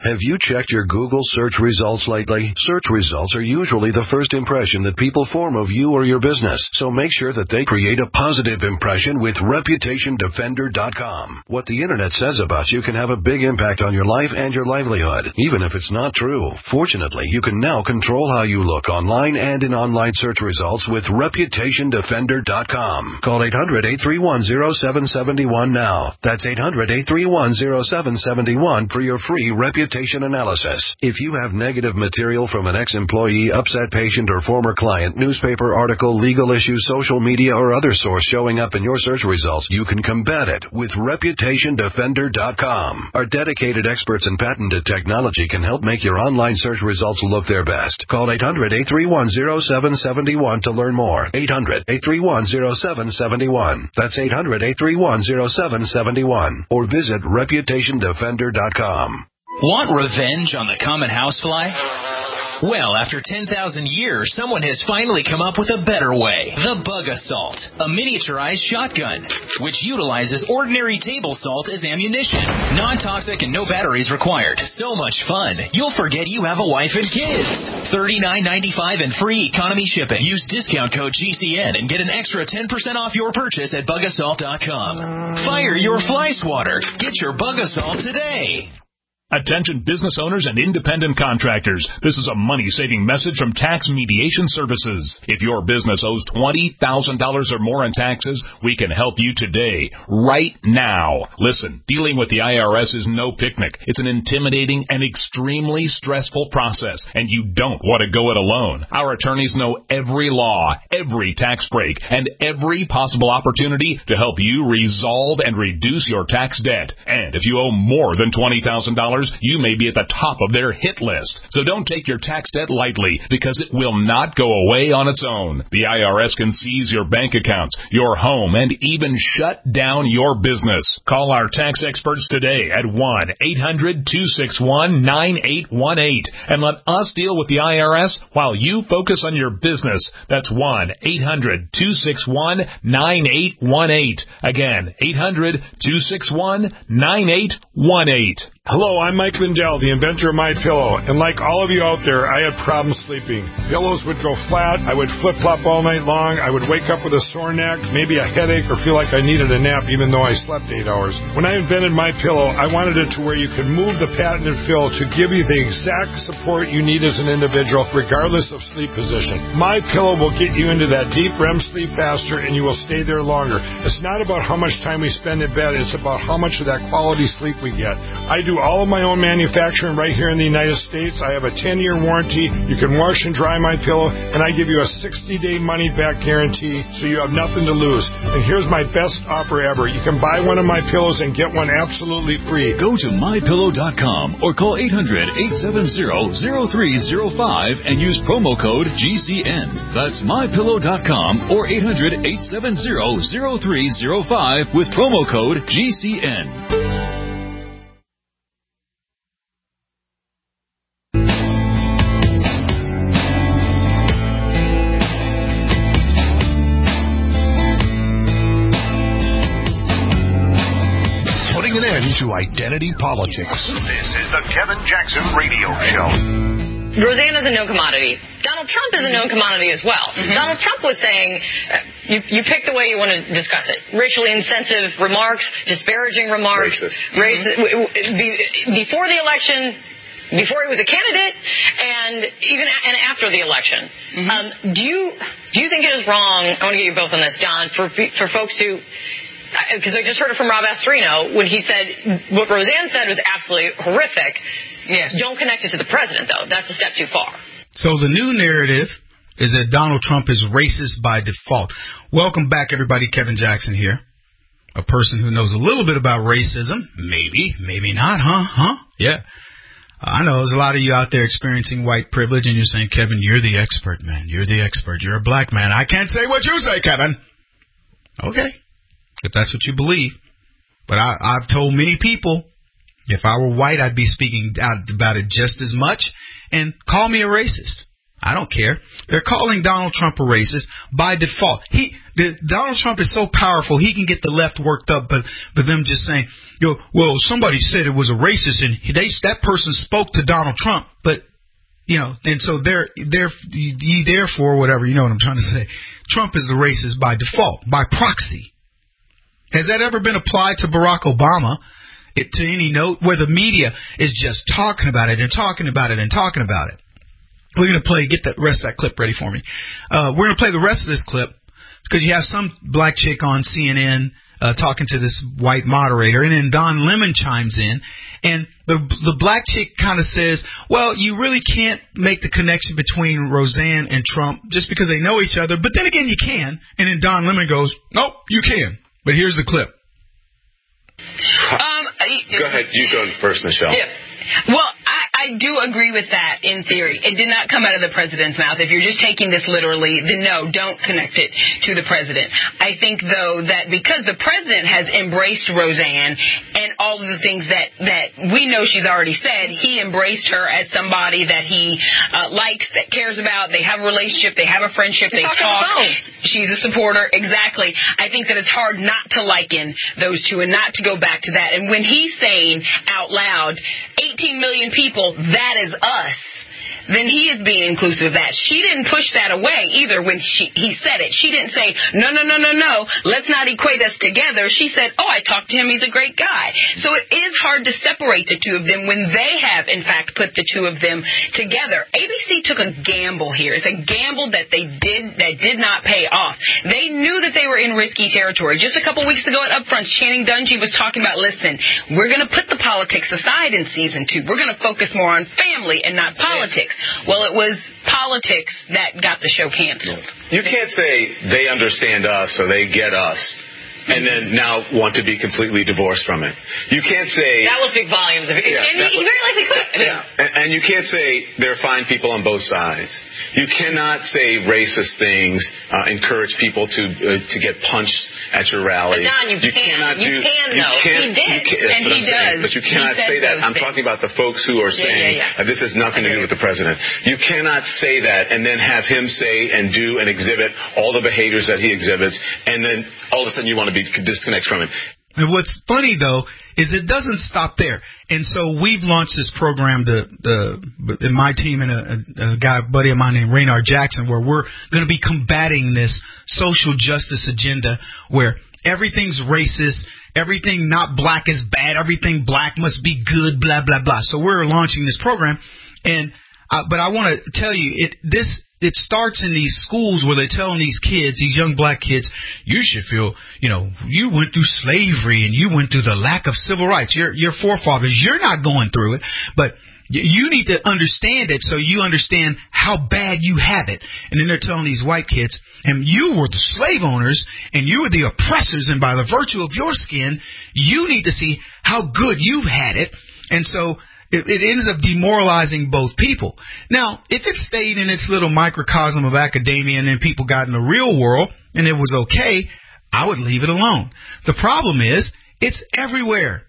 Have you checked your Google search results lately? Search results are usually the first impression that people form of you or your business, so make sure that they create a positive impression with reputation defender dot com. What the internet says about you can have a big impact on your life and your livelihood, even if it's not true. Fortunately, you can now control how you look online and in online search results with reputation defender dot com. Call eight hundred, eight three one, zero seven seven one now. That's eight hundred, eight three one, zero seven seven one for your free reputation analysis. If you have negative material from an ex-employee, upset patient, or former client, newspaper article, legal issue, social media, or other source showing up in your search results, you can combat it with reputation defender dot com. Our dedicated experts in patented technology can help make your online search results look their best. Call eight hundred, eight three one, zero seven seven one to learn more. eight hundred, eight three one, zero seven seven one. That's eight hundred, eight three one, zero seven seven one. Or visit reputation defender dot com. Want revenge on the common housefly? Well, after ten thousand years, someone has finally come up with a better way. The Bug Assault, a miniaturized shotgun, which utilizes ordinary table salt as ammunition. Non-toxic and no batteries required. So much fun, you'll forget you have a wife and kids. thirty-nine ninety-five and free economy shipping. Use discount code G C N and get an extra ten percent off your purchase at bug assault dot com. Fire your fly swatter. Get your Bug Assault today. Attention business owners and independent contractors. This is a money-saving message from Tax Mediation Services. If your business owes twenty thousand dollars or more in taxes, we can help you today, right now. Listen, dealing with the I R S is no picnic. It's an intimidating and extremely stressful process, and you don't want to go it alone. Our attorneys know every law, every tax break, and every possible opportunity to help you resolve and reduce your tax debt. And if you owe more than twenty thousand dollars, you may be at the top of their hit list. So don't take your tax debt lightly, because it will not go away on its own. The I R S can seize your bank accounts, your home, and even shut down your business. Call our tax experts today at one eight hundred, two six one, nine eight one eight and let us deal with the I R S while you focus on your business. That's one eight hundred, two six one, nine eight one eight. Again, eight hundred, two six one, nine eight one eight. Hello, I'm Mike Lindell, the inventor of MyPillow, and like all of you out there, I had problems sleeping. Pillows would go flat, I would flip-flop all night long, I would wake up with a sore neck, maybe a headache, or feel like I needed a nap even though I slept eight hours. When I invented MyPillow, I wanted it to where you could move the patented fill to give you the exact support you need as an individual, regardless of sleep position. MyPillow will get you into that deep R E M sleep faster, and you will stay there longer. It's not about how much time we spend in bed, it's about how much of that quality sleep we get. I do all of my own manufacturing right here in the United States. I have a ten-year warranty. You can wash and dry my pillow, and I give you a sixty-day money-back guarantee, so you have nothing to lose. And here's my best offer ever. You can buy one of my pillows and get one absolutely free. Go to my pillow dot com or call eight hundred, eight seven zero, zero three zero five and use promo code G C N. That's my pillow dot com or eight hundred, eight seven zero, zero three zero five with promo code G C N. To identity politics. This is the Kevin Jackson Radio Show. Roseanne is a known commodity. Donald Trump is a known commodity as well. Mm-hmm. Donald Trump was saying, uh, you, you pick the way you want to discuss it. Racially insensitive remarks, disparaging remarks. Racist. Racist mm-hmm. be, before the election, before he was a candidate, and even a, and after the election. Mm-hmm. Um, do you do you think it is wrong, I want to get you both on this, Don, for for folks who... Because I just heard it from Rob Astorino when he said what Roseanne said was absolutely horrific. Yes. Don't connect it to the president, though. That's a step too far. So the new narrative is that Donald Trump is racist by default. Welcome back, everybody. Kevin Jackson here. A person who knows a little bit about racism. Maybe, maybe not, huh? Huh? Yeah. I know there's a lot of you out there experiencing white privilege, and you're saying, Kevin, you're the expert, man. You're the expert. You're a black man. I can't say what you say, Kevin. Okay. If that's what you believe. But I, I've told many people, if I were white, I'd be speaking out about it just as much. And call me a racist. I don't care. They're calling Donald Trump a racist by default. He, the, Donald Trump is so powerful, he can get the left worked up, but, but them just saying, yo, well, somebody said it was a racist, and they, that person spoke to Donald Trump, but, you know, and so they're, they're, ye therefore, whatever, you know what I'm trying to say. Trump is the racist by default, by proxy. Has that ever been applied to Barack Obama? It, to any note where the media is just talking about it and talking about it and talking about it. We're going to play, get that rest of that clip ready for me. Uh, we're going to play the rest of this clip because you have some black chick on C N N uh, talking to this white moderator, and then Don Lemon chimes in, and the the black chick kind of says, well, you really can't make the connection between Roseanne and Trump just because they know each other, but then again, you can. And then Don Lemon goes, nope, you can. But here's the clip. Um, go ahead. You go first, Michelle. Yeah. Well, I, I do agree with that in theory. It did not come out of the president's mouth. If you're just taking this literally, then no, don't connect it to the president. I think, though, that because the president has embraced Roseanne and all of the things that, that we know she's already said, he embraced her as somebody that he uh, likes, that cares about. They have a relationship. They have a friendship. They talk. She's a supporter. Exactly. I think that it's hard not to liken those two and not to go back to that. And when he's saying out loud, eighteen million people, that is us, then he is being inclusive of that. She didn't push that away either when she, he said it. She didn't say, no, no, no, no, no, let's not equate us together. She said, oh, I talked to him, he's a great guy. So it is hard to separate the two of them when they have, in fact, put the two of them together. A B C took a gamble here. It's a gamble that they did that did not pay off. They knew that they were in risky territory. Just a couple weeks ago at Upfront, Channing Dungey was talking about, listen, we're going to put the politics aside in season two. We're going to focus more on family and not politics. Well, it was politics that got the show canceled. You can't say they understand us or they get us and then now want to be completely divorced from it. You can't say... That will speak volumes. Of it. Yeah, and he, he very likely could. Yeah. And, and you can't say they're fine people on both sides. You cannot say racist things, uh, encourage people to uh, to get punched at your rallies. But Don, you, you can. cannot You do, can, you though. Can't, he did. You can, that's and what he I'm saying. does. But you cannot say that. I'm things. talking about the folks who are yeah, saying yeah, yeah. that this has nothing to do with the president. You cannot say that and then have him say and do and exhibit all the behaviors that he exhibits, and then all of a sudden you want to be disconnect from him. And what's funny, though, is it doesn't stop there. And so we've launched this program to, uh, in my team and a, a guy, a buddy of mine named Raynard Jackson, where we're going to be combating this social justice agenda where everything's racist, everything not black is bad, everything black must be good, blah, blah, blah. So we're launching this program. And uh, but I want to tell you, it this it starts in these schools where they're telling these kids, these young black kids, you should feel, you know, you went through slavery and you went through the lack of civil rights. Your your forefathers, you're not going through it, but you need to understand it so you understand how bad you have it. And then they're telling these white kids, and you were the slave owners and you were the oppressors, and by the virtue of your skin, you need to see how good you've had it. And so it, it ends up demoralizing both people. Now, if it stayed in its little microcosm of academia and then people got in the real world and it was okay, I would leave it alone. The problem is it's everywhere.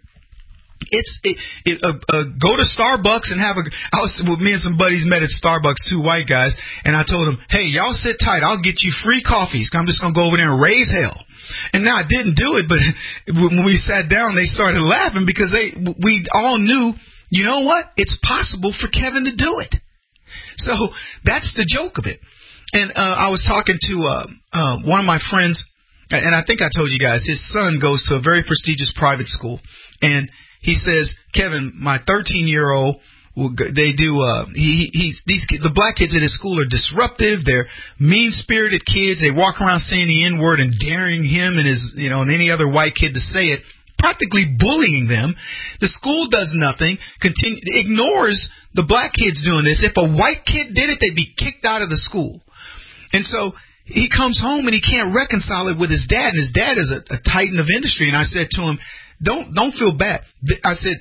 It's it, it, uh, uh, go to Starbucks and have a. I was with me and some buddies met at Starbucks, two white guys, and I told them, "Hey, y'all sit tight. I'll get you free coffees. I'm just gonna go over there and raise hell." And now I didn't do it, but when we sat down, they started laughing because they we all knew, you know what? It's possible for Kevin to do it. So that's the joke of it. And uh, I was talking to uh, uh, one of my friends, and I think I told you guys, his son goes to a very prestigious private school, and he says, Kevin, my thirteen-year-old, they do, uh, he, he's, these kids, the black kids at his school are disruptive. They're mean-spirited kids. They walk around saying the N-word and daring him and his, you know, and any other white kid to say it, practically bullying them. The school does nothing, continue, ignores the black kids doing this. If a white kid did it, they'd be kicked out of the school. And so he comes home and he can't reconcile it with his dad, and his dad is a, a titan of industry. And I said to him, Don't don't feel bad. I said,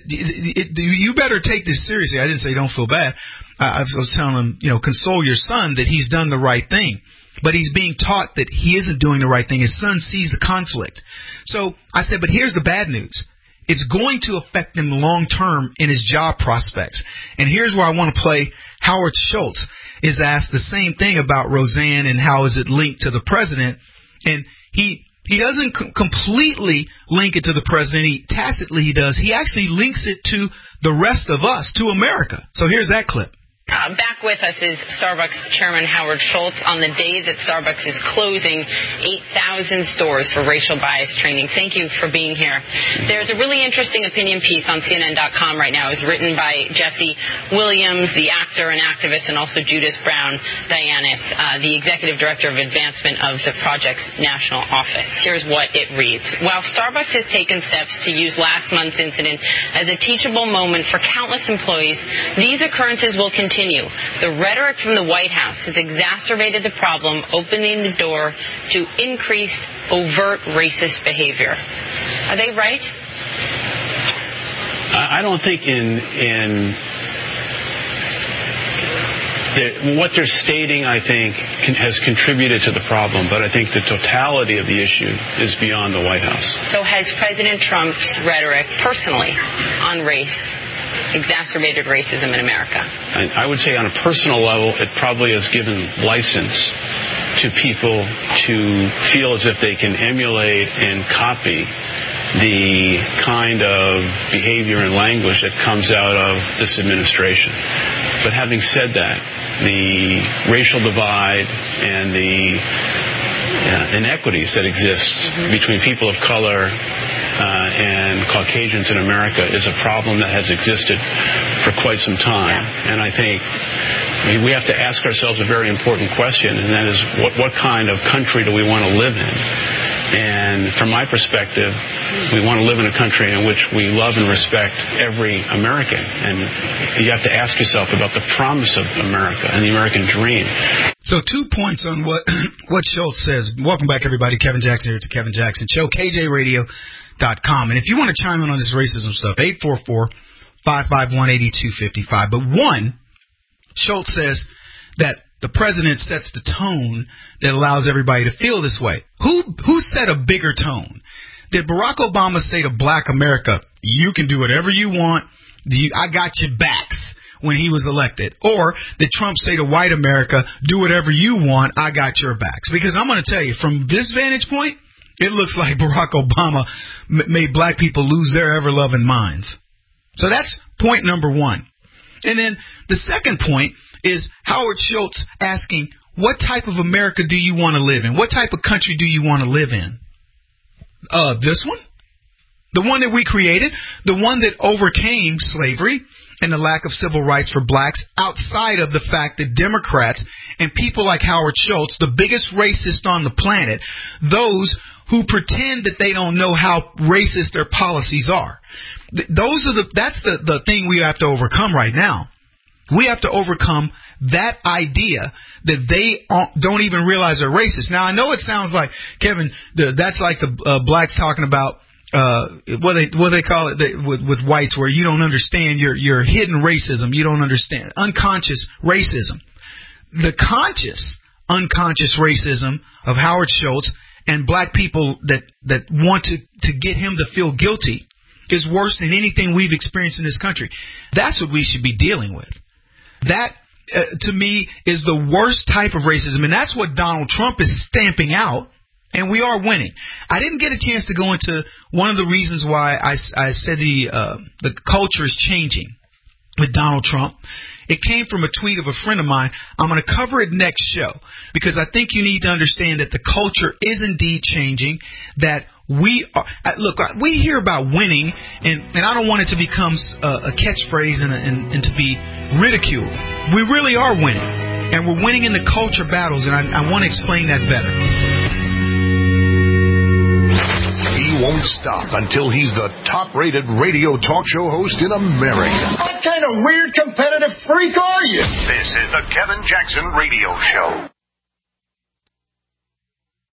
you better take this seriously. I didn't say don't feel bad. I was telling him, you know, console your son that he's done the right thing. But he's being taught that he isn't doing the right thing. His son sees the conflict. So I said, but here's the bad news. It's going to affect him long term in his job prospects. And here's where I want to play Howard Schultz. is asked the same thing about Roseanne and how is it linked to the president, and he he doesn't c- completely link it to the president. He tacitly he does. He actually links it to the rest of us, to America. So here's that clip. Uh, back with us is Starbucks Chairman Howard Schultz on the day that Starbucks is closing eight thousand stores for racial bias training. Thank you for being here. There's a really interesting opinion piece on C N N dot com right now. It's written by Jesse Williams, the actor and activist, and also Judith Brown Dianis, uh, the Executive Director of Advancement of the project's national office. Here's what it reads. While Starbucks has taken steps to use last month's incident as a teachable moment for countless employees, these occurrences will continue. The rhetoric from the White House has exacerbated the problem, opening the door to increased overt racist behavior. Are they right? I don't think in in the, what they're stating, I think, can, has contributed to the problem, but I think the totality of the issue is beyond the White House. So has President Trump's rhetoric personally on race exacerbated racism in America? I, I would say on a personal level, it probably has given license to people to feel as if they can emulate and copy the kind of behavior and language that comes out of this administration. But having said that, the racial divide and the uh, inequities that exist mm-hmm. between people of color Uh, and Caucasians in America is a problem that has existed for quite some time. And I think I mean, we have to ask ourselves a very important question, and that is what, what kind of country do we want to live in? And from my perspective, we want to live in a country in which we love and respect every American. And you have to ask yourself about the promise of America and the American dream. So two points on what what Schultz says. Welcome back, everybody. Kevin Jackson here. It's the Kevin Jackson Show, K J Radio dot com. And if you want to chime in on this racism stuff, eight four four, five five one, eight two five five. But one, Schultz says that the president sets the tone that allows everybody to feel this way. Who who set a bigger tone? Did Barack Obama say to black America, you can do whatever you want, you, I got your backs, when he was elected? Or did Trump say to white America, do whatever you want, I got your backs? Because I'm going to tell you, from this vantage point, it looks like Barack Obama m- made black people lose their ever-loving minds. So that's point number one. And then the second point is Howard Schultz asking, what type of America do you want to live in? What type of country do you want to live in? Uh, this one? The one that we created? The one that overcame slavery and the lack of civil rights for blacks, outside of the fact that Democrats and people like Howard Schultz, the biggest racist on the planet, those who pretend that they don't know how racist their policies are. Those are the, that's the, the thing we have to overcome right now. We have to overcome that idea that they don't even realize they're racist. Now, I know it sounds like, Kevin, the, that's like the uh, blacks talking about uh, what they what they call it they, with, with whites, where you don't understand your your hidden racism. You don't understand unconscious racism. The conscious, unconscious racism of Howard Schultz and black people that, that want to, to get him to feel guilty is worse than anything we've experienced in this country. That's what we should be dealing with. That, uh, to me, is the worst type of racism, and that's what Donald Trump is stamping out, and we are winning. I didn't get a chance to go into one of the reasons why I, I said the uh, the culture is changing with Donald Trump. It came from a tweet of a friend of mine. I'm going to cover it next show, because I think you need to understand that the culture is indeed changing, that we are, look, we hear about winning, and, and I don't want it to become a, a catchphrase and, and, and to be ridiculed. We really are winning, and we're winning in the culture battles, and I, I want to explain that better. He won't stop until he's the top-rated radio talk show host in America. What kind of weird competitive freak are you? This is the Kevin Jackson Radio Show.